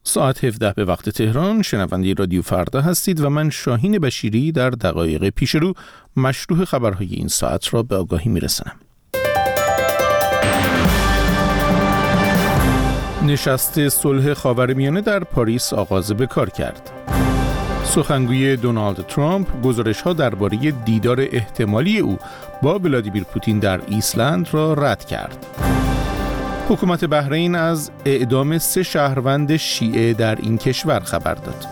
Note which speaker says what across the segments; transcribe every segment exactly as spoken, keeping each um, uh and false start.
Speaker 1: ساعت هفده به وقت تهران. شنونده رادیو فردا هستید و من شاهین بشیری در دقایق پیش رو مشروح خبرهای این ساعت را به آگاهی میرسانم. نشست صلح خاورمیانه در پاریس آغاز به کار کرد. سخنگوی دونالد ترامپ گزارش‌ها درباره دیدار احتمالی او با ولادیمیر پوتین در ایسلند را رد کرد. حکومت بحرین از اعدام سه شهروند شیعه در این کشور خبر داد.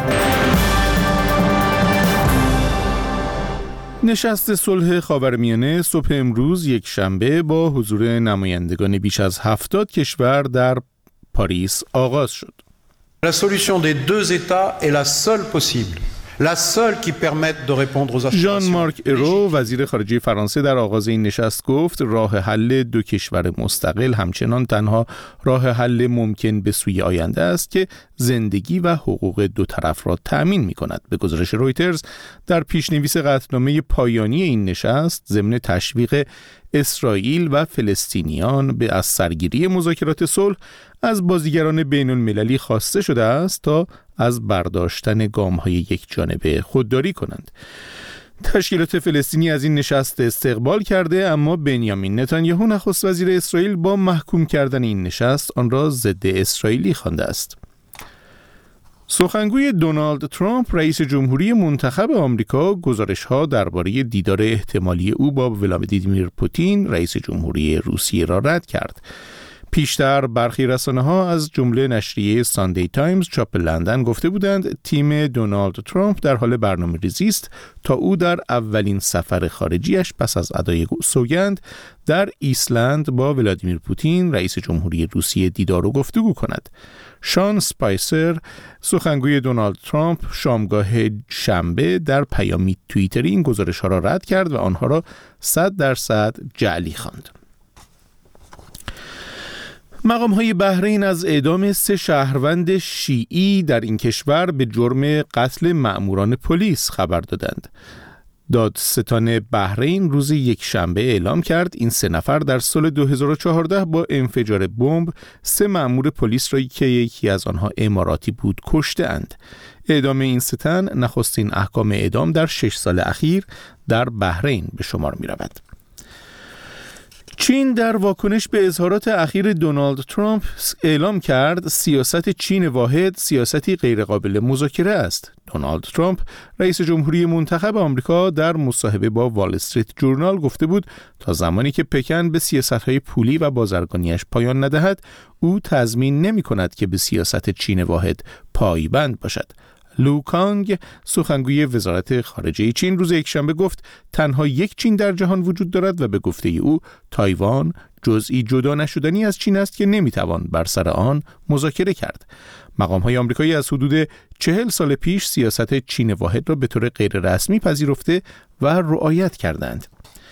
Speaker 1: نشست صلح خاورمیانه صبح امروز یک شنبه با حضور نمایندگان بیش از هفتاد کشور در پاریس آغاز شد.
Speaker 2: La solution des deux États est la seule possible. La seule qui permette de répondre aux aspirations.
Speaker 1: ژان مارک ایرو وزیر خارجه فرانسه در آغاز این نشست گفت راه حل دو کشور مستقل همچنان تنها راه حل ممکن به سوی آینده است که زندگی و حقوق دو طرف را تأمین می کند. به گزارش رویترز در پیشنویس قطعنامه پایانی این نشست ضمن تشویق اسرائیل و فلسطینیان به از سرگیری مذاکرات صلح از بازیگران بین المللی خواسته شده است تا از برداشتن گام‌های یک جانبه خودداری کنند. تشکیلات فلسطینی از این نشست استقبال کرده، اما بنیامین نتانیاهو نخست وزیر اسرائیل با محکوم کردن این نشست آن را ضد اسرائیلی خوانده است. سخنگوی دونالد ترامپ رئیس جمهوری منتخب آمریکا گزارش‌ها درباره دیدار احتمالی او با ولادیمیر پوتین رئیس جمهوری روسیه را رد کرد. پیشتر برخی رسانه‌ها از جمله نشریه ساندی تایمز چاپ لندن گفته بودند تیم دونالد ترامپ در حال برنامه‌ریزی است تا او در اولین سفر خارجیش پس از ادای سوگند در ایسلند با ولادیمیر پوتین رئیس جمهوری روسیه دیدار و گفتگو کند. شان اسپایسر سخنگوی دونالد ترامپ شامگاه شنبه در پیامی توییتری این گزارش‌ها را رد کرد و آنها را صد درصد جعلی خواند. مقام‌های بحرین از اعدام سه شهروند شیعی در این کشور به جرم قتل مأموران پلیس خبر دادند. دادستان بحرین روز یک شنبه اعلام کرد این سه نفر در سال دو هزار و چهارده با انفجار بمب سه مأمور پلیس را که یکی از آنها اماراتی بود کشته‌اند. اعدام این سه تن نخستین احکام اعدام در شش سال اخیر در بحرین به شمار می‌رود. چین در واکنش به اظهارات اخیر دونالد ترامپ اعلام کرد سیاست چین واحد سیاستی غیرقابل مذاکره است. دونالد ترامپ رئیس جمهوری منتخب آمریکا در مصاحبه با وال استریت جورنال گفته بود تا زمانی که پکن به سیاست‌های پولی و بازرگانیش پایان ندهد او تضمین نمی‌کند که به سیاست چین واحد پایبند باشد. لو کانگ سخنگوی وزارت خارجه چین روز یکشنبه گفت تنها یک چین در جهان وجود دارد و به گفته او تایوان جزئی جدا نشدنی از چین است که نمیتوان بر سر آن مذاکره کرد. مقام‌های آمریکایی از حدود چهل سال پیش سیاست چین واحد را به طور غیر رسمی پذیرفته و رعایت کردند.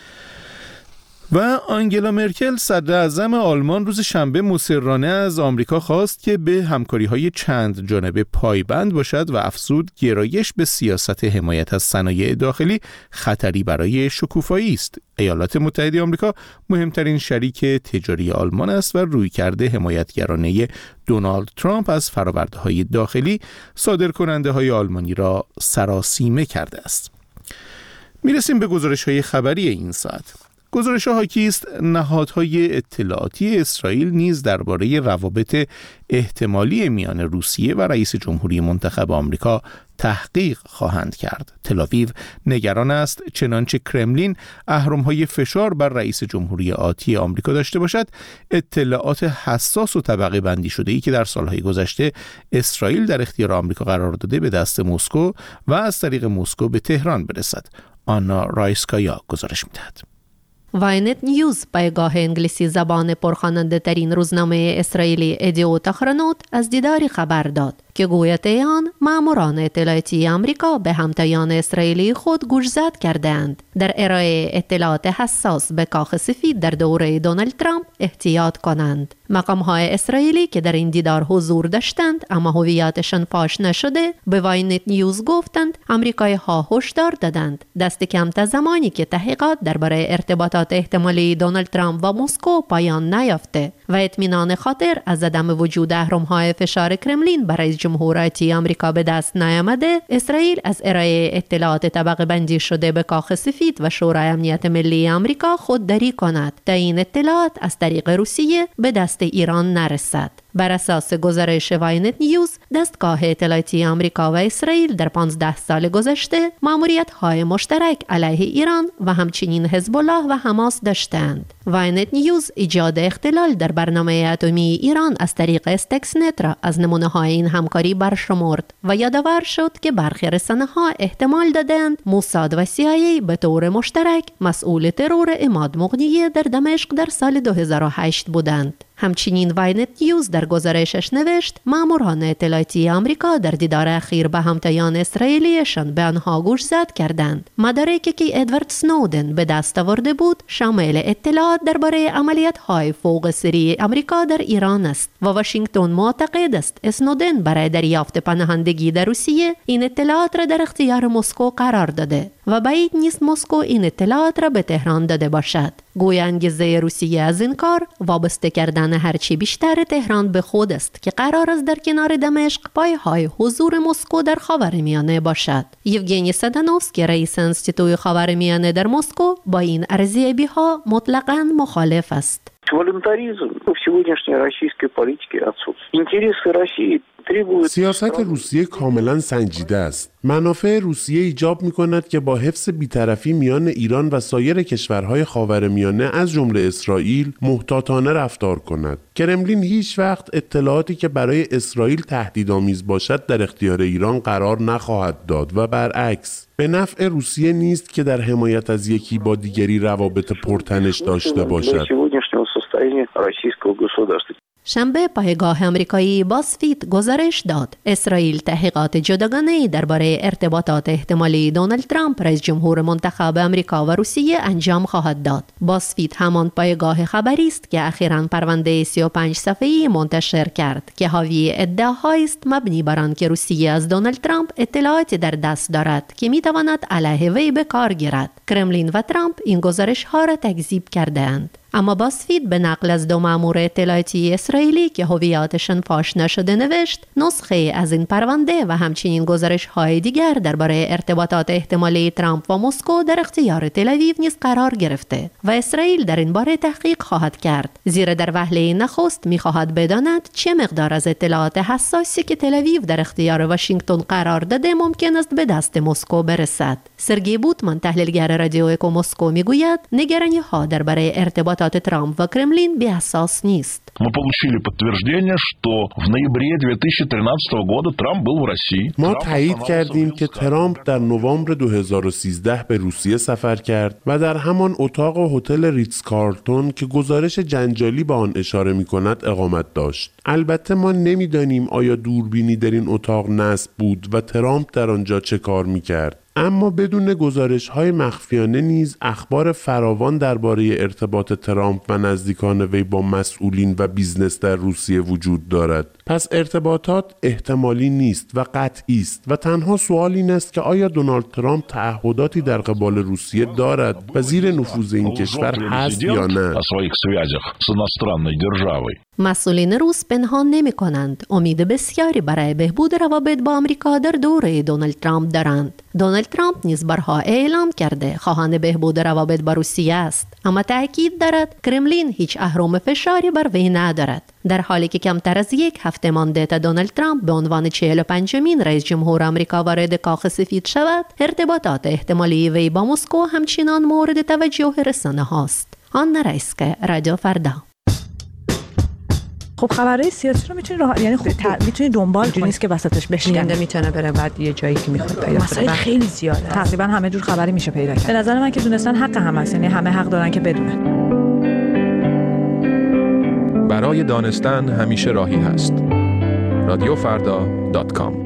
Speaker 1: و آنگلا مرکل صدر اعظم آلمان روز شنبه مصرانه از آمریکا خواست که به همکاری‌های چند جانبه پایبند باشد و افزود گرایش به سیاست حمایت از صنایع داخلی خطری برای شکوفایی است. ایالات متحده آمریکا مهمترین شریک تجاری آلمان است و رویکرد حمایتگرانه دونالد ترامپ از فرآورده‌های داخلی صادرکننده‌های آلمانی را سراسیمه کرده است. میرسیم به گزارش‌های خبری این ساعت. گزارش حاکی است نهادهای اطلاعاتی اسرائیل نیز درباره روابط احتمالی میان روسیه و رئیس جمهوری منتخب آمریکا تحقیق خواهند کرد. تل‌آویو نگران است چنانچه کرملین اهرم‌های فشار بر رئیس جمهوری آتی آمریکا داشته باشد اطلاعات حساس و طبقه بندی شده‌ای که در سالهای گذشته اسرائیل در اختیار آمریکا قرار داده به دست مسکو و از طریق مسکو به تهران برسد. آنا رایسکایا گزارش می‌دهد.
Speaker 3: واینت نیوز پایگاه انگلیسی زبان پرخواننده ترین روزنامه اسرائیلی ادیوت اخرانوت از دیداری خبر داد. که گویته آن ماموران اطلاعاتی آمریکا به همتایان اسرائیلی خود گوشزد کردند در ارائه اطلاعات حساس به کاخ سفید در دوره دونالد ترامپ احتیاط کنند. مقام‌های اسرائیلی که در این دیدار حضور داشتند اما هویتشان فاش نشده به واینت نیوز گفتند آمریکایی‌ها هشدار دادند دست کم تا زمانی که تحقیقات درباره ارتباطات احتمالی دونالد ترامپ و مسکو پایان نیافته و اطمینان خاطر از عدم وجود اهرم‌های فشار کرملین بر رئیس جمهور آتی آمریکا به دست نیامده، اسرائیل از ارائه اطلاعات طبقه بندی شده به کاخ سفید و شورای امنیت ملی آمریکا خودداری کند تا این اطلاعات از طریق روسیه به دست ایران نرسد. بر اساس گزارش واینت نیوز، دستگاه اطلاعاتی آمریکا و اسرائیل در پانزده سال گذشته ماموریت‌های مشترک علیه ایران و همچنین حزب الله و حماس داشتند. واینت نیوز ایجاد اختلال در برنامه اتمی ایران از طریق استکسنت را از نمونه‌های این همکاری برشمرد و یادآور شد که برخی رسانه‌ها احتمال دادند موساد و سی آی ای به طور مشترک مسئول ترور عماد مغنیه در دمشق در سال دو هزار و هشت بودند. همچنین واینت نیوز در گزارشش نوشت ماموران اطلاعاتی آمریکا در دیدار اخیر به همتایان اسرائیلیشان به آنها گوشزد کردند. مدارکی که ادوارد سنودن به دست آورده بود شامل اطلاعات درباره عملیات‌های فوق سری آمریکا در ایران است و واشنگتن معتقد است اسنودن برای دریافت پناهندگی در روسیه این اطلاعات را در اختیار مسکو قرار داده و بعید نیست مسکو این اطلاعات را به تهران داده باشد. گویا انگیزه روسیه از این کار وابسته کردن هرچی بیشتر تهران به خود است که قرار است در کنار دمشق پایه‌های حضور مسکو در خاورمیانه باشد. یوگنی سدانوفسکی رئیس انستیتوی خاورمیانه در مسکو با این ارزیابی‌ها مطلقاً مخالف است.
Speaker 4: Волонтаризм в сегодняшней российской политике отсутствует. Интересы России требуют...
Speaker 5: سیاست روسیه کاملا سنجیده است. منافع روسیه ایجاب می‌کند که با حفظ بی‌طرفی میان ایران و سایر کشورهای خاورمیانه از جمله اسرائیل محتاطانه رفتار کند. کرملین هیچ وقت اطلاعاتی که برای اسرائیل تهدیدآمیز باشد در اختیار ایران قرار نخواهد داد و برعکس. به نفع روسیه نیست که در حمایت از یکی با دیگری روابط پرتنش داشته باشد.
Speaker 3: شنبه پایگاه آمریکایی بازفید گزارش داد اسرائیل تحقیقات جداگانه‌ای درباره ارتباطات احتمالی دونالد ترامپ رئیس جمهور منتخب آمریکا و روسیه انجام خواهد داد. بازفید همان پایگاه خبری است که اخیراً پرونده سی و پنج صفحه‌ای منتشر کرد که حاوی ادعاهایی است مبنی بر آنکه روسیه از دونالد ترامپ اطلاعاتی در دست دارد که می‌تواند علیه وی به کار گیرد. کرملین و ترامپ این گزارش‌ها را تکذیب کردند. اما بازفید به نقل از دو مأمور اطلاعاتی اسرائیلی که هویتشان فاش نشده نوشت نسخه از این پرونده و همچنین گزارش‌های دیگر درباره ارتباطات احتمالی ترامپ و مسکو در اختیار تل‌آویو نیز قرار گرفته و اسرائیل در این باره تحقیق خواهد کرد، زیرا در وهله نخست می‌خواهد بداند چه مقدار از اطلاعات حساسی که تل‌آویو در اختیار واشنگتن قرار داده ممکن است به دست مسکو برسد. سرگئی بوتمن تحلیلگر رادیو اکو مسکو میگوید نگرانی‌ها درباره ارتباط ترامپ و کرملین بی اساس نیست.
Speaker 6: Мы получили подтверждение, что в ноябре две тысячи тринадцатого года Трамп был в России.
Speaker 5: ما تایید کردیم که ترامپ در نوامبر دو هزار و سیزده به روسیه سفر کرد و در همان اتاق هتل ریتز کارلتون که گزارش جنجالی به آن اشاره می‌کند اقامت داشت. البته ما نمی‌دانیم آیا دوربینی در این اتاق نصب بود و ترامپ در آنجا چه کار می‌کرد. اما بدون گزارش‌های مخفیانه نیز اخبار فراوان درباره ارتباط ترامپ و نزدیکان وی با مسئولین و بیزنس در روسیه وجود دارد. پس ارتباطات احتمالی نیست و قطعی است و تنها سوال این است که آیا دونالد ترامپ تعهداتی در قبال روسیه دارد و زیر نفوذ این کشور هست یا نه؟
Speaker 3: مسئولین روس پنهان نمی کنند امید بسیاری برای بهبود روابط با آمریکا در دوره دونالد ترامپ دارند. دونالد ترامپ نیز بارها اعلام کرده خواهان بهبود روابط با روسیه است، اما تأکید دارد کرملین هیچ اهرم فشاری بر وی ندارد. در حالی که کمتر از یک هفته مانده تا دونالد ترامپ به عنوان چهل و پنجمین رئیس جمهور آمریکا وارد کاخ سفید شود، ارتباطات احتمالی وی با مسکو همچنان مورد توجه رسانه هاست. آن رئیسکه رادیو فردا.
Speaker 7: خب خبرهای سیاسی رو میتونی راه... یعنی خب ت... میتونی دنبال کنی، نیست که وسطش بشکنه.
Speaker 8: میتونه بره بعد یه جایی که میخواد پیدا کنه.
Speaker 7: خیلی زیاده. تقریبا همه جور خبری میشه پیدا کرد. به نظر من که دونستن حق همه است، یعنی همه حق دارن که بدونن.
Speaker 9: برای دانستن همیشه راهی هست. رادیو فردا دات کام.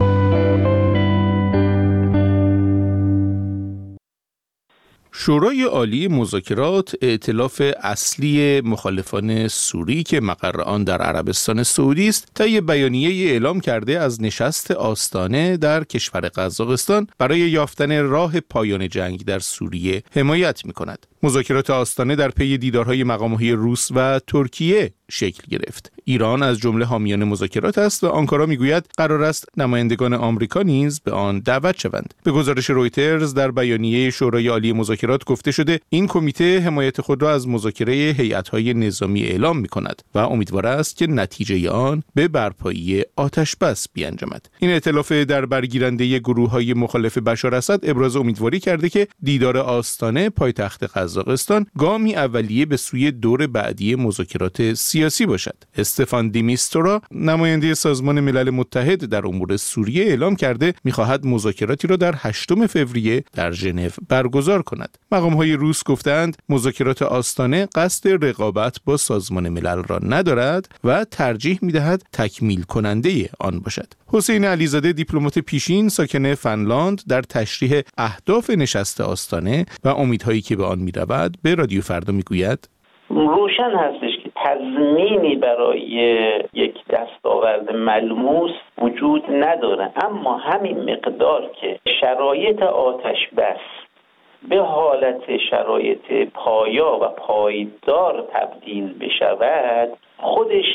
Speaker 1: شورای عالی مذاکرات، ائتلاف اصلی مخالفان سوری که مقر آن در عربستان سعودی است، طی بیانیه اعلام کرده از نشست آستانه در کشور قزاقستان برای یافتن راه پایان جنگ در سوریه حمایت می‌کند. مذاکرات آستانه در پی دیدارهای مقام‌های روس و ترکیه شکل گرفت. ایران از جمله حامیان مذاکرات است و آنکارا میگوید قرار است نمایندگان آمریکا نیز به آن دعوت شوند. به گزارش رویترز در بیانیه شورای عالی مذاکرات گفته شده این کمیته حمایت خود را از مذاکره هیئت‌های نظامی اعلام می‌کند و امیدوار است که نتیجه آن به برپایی آتش بس بیانجامد. این ائتلاف در برگیرنده گروه‌های مخالف بشار اسد ابراز امیدواری کرده که دیدار آستانه پایتخت قزاقستان گامی اولیه به سوی دور بعدی مذاکرات سیاسی باشد. استفان دیمیستورا، نماینده سازمان ملل متحد در امور سوریه، اعلام کرده می‌خواهد مذاکراتی را در هشتم فوریه در ژنو برگزار کند. مقام‌های روس گفتند مذاکرات آستانه قصد رقابت با سازمان ملل را ندارد و ترجیح می‌دهد تکمیل کننده آن باشد. حسین علیزاده، دیپلمات پیشین ساکن فنلاند، در تشریح اهداف نشست آستانه و امیدهایی که به آن می‌رود به رادیو فردا می‌گوید
Speaker 10: روشن هستش که تضمینی برای یک دستاورد ملموس وجود نداره، اما همین مقدار که شرایط آتش بس به حالت شرایط پایا و پایدار تبدیل بشود خودش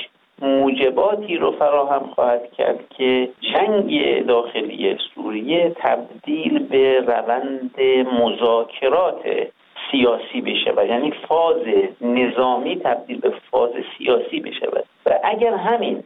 Speaker 10: موجباتی رو فراهم خواهد کرد که جنگ داخلی سوریه تبدیل به روند مذاکرات سیاسی بشه و یعنی فاز نظامی تبدیل به فاز سیاسی بشه و اگر همین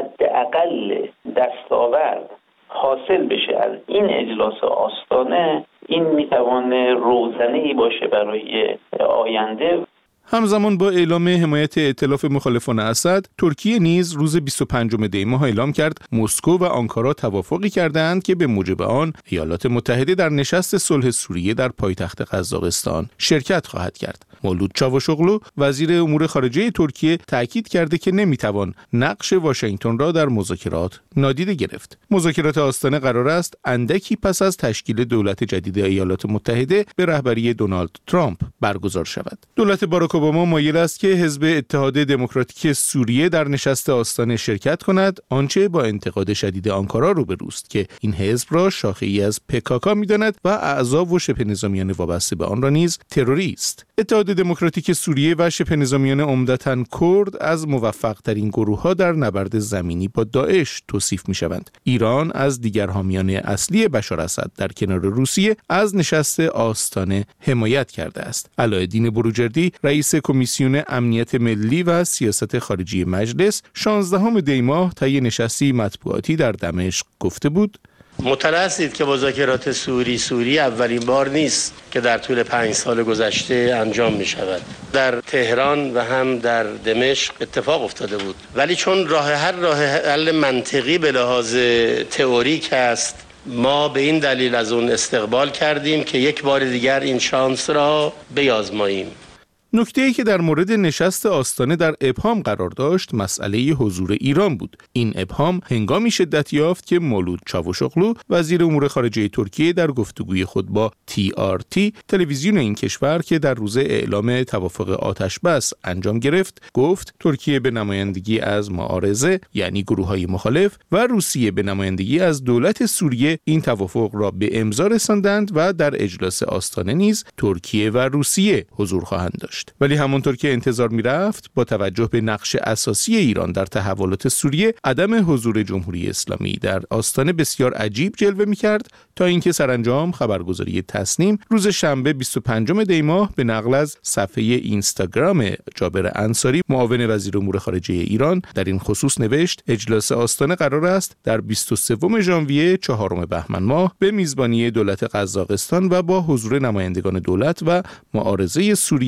Speaker 10: حداقل دستاورد حاصل بشه از این اجلاس آستانه، این میتونه روزنه‌ای باشه برای آینده.
Speaker 1: همزمان با اعلام حمایت ائتلاف مخالفان اسد، ترکیه نیز روز بیست و پنجم دی ماه اعلام کرد مسکو و آنکارا توافقی کردند که به موجب آن ایالات متحده در نشست صلح سوریه در پایتخت قزاقستان شرکت خواهد کرد. مولود چاوشوغلو، وزیر امور خارجه ترکیه، تاکید کرده که نمیتوان نقش واشنگتن را در مذاکرات نادیده گرفت. مذاکرات آستانه قرار است اندکی پس از تشکیل دولت جدید ایالات متحده به رهبری دونالد ترامپ برگزار شود. دولت باراک اوباما مایل است که حزب اتحاد دموکراتیک سوریه در نشست آستانه شرکت کند، آنچه با انتقاد شدید آنکارا روبروست که این حزب را شاخه‌ای از پکاکا می‌داند و اعضا و شبه نظامیان وابسته به آن را نیز تروریست. اتحاد دموکراتیک سوریه و شبه نظامیان عمدتاً کرد از موفق‌ترین گروه‌ها در نبرد زمینی با داعش توصیف می‌شوند. ایران از دیگر حامیان اصلی بشار اسد در کنار روسیه از نشست آستانه حمایت کرده است. علاءالدین بروجردی، رئیس کمیسیون امنیت ملی و سیاست خارجی مجلس، شانزدهم دی ماه طی نشستی مطبوعاتی در دمشق گفته بود:
Speaker 11: مطلع هستید که مذاکرات سوری سوری اولین بار نیست که در طول پنج سال گذشته انجام می شود. در تهران و هم در دمشق اتفاق افتاده بود، ولی چون راه هر راه حل منطقی به لحاظ تئوریک است، ما به این دلیل از اون استقبال کردیم که یک بار دیگر این شانس را بیازماییم.
Speaker 1: نکته‌ای که در مورد نشست آستانه در ابهام قرار داشت مسئله حضور ایران بود. این ابهام هنگامی شدت یافت که مولود چاوشوغلو، وزیر امور خارجه ترکیه، در گفتگوی خود با تی آر تی، تلویزیون این کشور که در روز اعلام توافق آتش بس انجام گرفت، گفت ترکیه به نمایندگی از معارضه یعنی گروه‌های مخالف و روسیه به نمایندگی از دولت سوریه این توافق را به امضا رساندند و در اجلاس آستانه نیز ترکیه و روسیه حضور خواهند داشت. ولی همونطور که انتظار می‌رفت، با توجه به نقش اساسی ایران در تحولات سوریه، عدم حضور جمهوری اسلامی در آستانه بسیار عجیب جلوه می‌کرد تا اینکه سرانجام خبرگزاری تسنیم روز شنبه بیست و پنجم دی ماه به نقل از صفحه اینستاگرام جابر انصاری، معاون وزیر امور خارجه ایران، در این خصوص نوشت: اجلاس آستانه قرار است در بیست و سوم ژانویه چهارم بهمن ماه به میزبانی دولت قزاقستان و با حضور نمایندگان دولت و معارضه سوریه و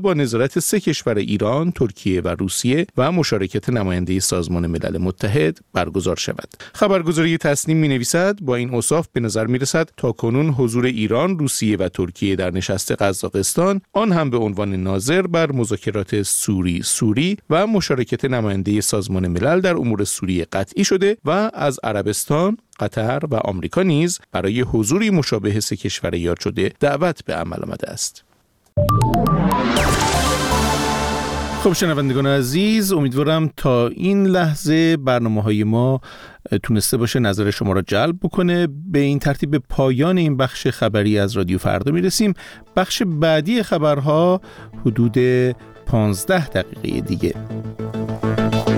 Speaker 1: با نظارت سه کشور ایران، ترکیه و روسیه و مشارکت نماینده سازمان ملل متحد برگزار شود. خبرگزاری تسنیم می‌نویسد با این اوصاف به نظر می‌رسد تاکنون حضور ایران، روسیه و ترکیه در نشست قزاقستان، آن هم به عنوان ناظر بر مذاکرات سوری سوری و مشارکت نماینده سازمان ملل در امور سوریه قطعی شده و از عربستان، قطر و آمریکا نیز برای حضوری مشابه سه کشور یاد شده دعوت به عمل آمده است. خب شنوندگان عزیز، امیدوارم تا این لحظه برنامه‌های ما تونسته باشه نظر شما را جلب بکنه. به این ترتیب به پایان این بخش خبری از رادیو فردا میرسیم. بخش بعدی خبرها حدود پانزده دقیقه دیگه.